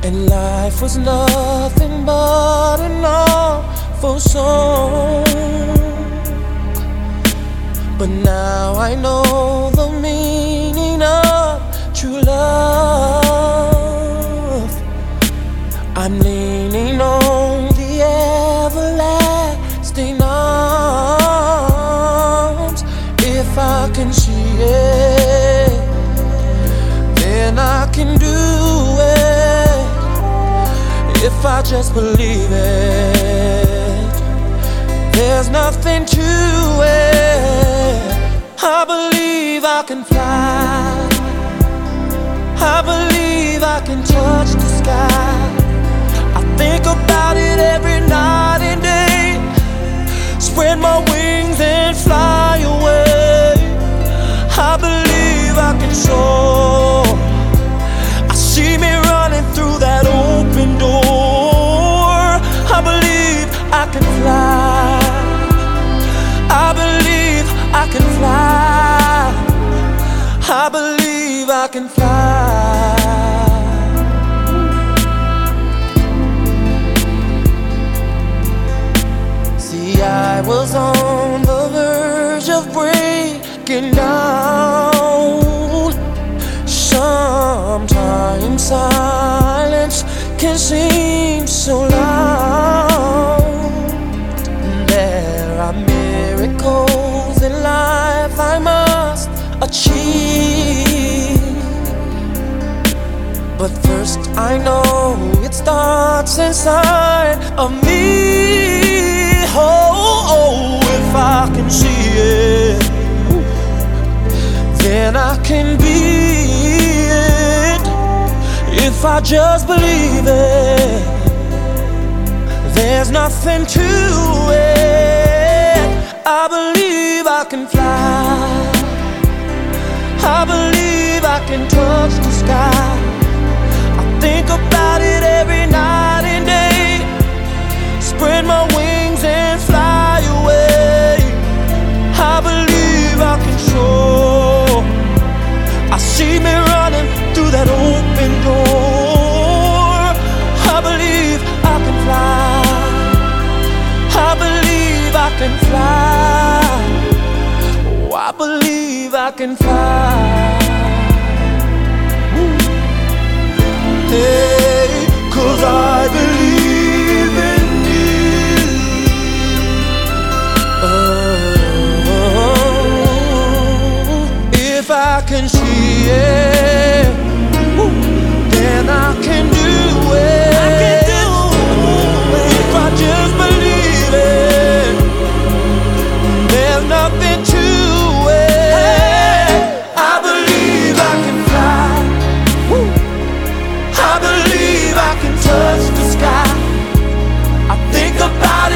and life was nothing but an awful song. But now I know the meaning of true love. I'm leaning on the everlasting arms. If I can see it, then I can do it. If I just believe it, there's nothing to it. I believe I can fly. I believe I can touch the sky. I think about it every night and day. Spread my wings and fly away. I believe I can soar. I see me running through that open door. I believe I can fly. I believe I can fly. I believe I can fly. See, I was on the verge of breaking down. Sometimes silence can seem so loud. There are miracles in life I must achieve. But first I know it starts inside of me. Oh, if I can see it, then I can be it. If I just believe it, there's nothing to it. I believe I can fly. I believe I can touch the sky. I think about it every night and day. Spread my wings and fly away. I believe I can soar. I see me running through that open door. I believe I can fly. I believe I can fly. Oh, I believe I can fly. Hey, 'cause I believe in you. Oh, if I can see it, then I can do it. I can do it. If I just believe it, there's nothing to it. I believe I can fly. I believe I can touch the sky. I think about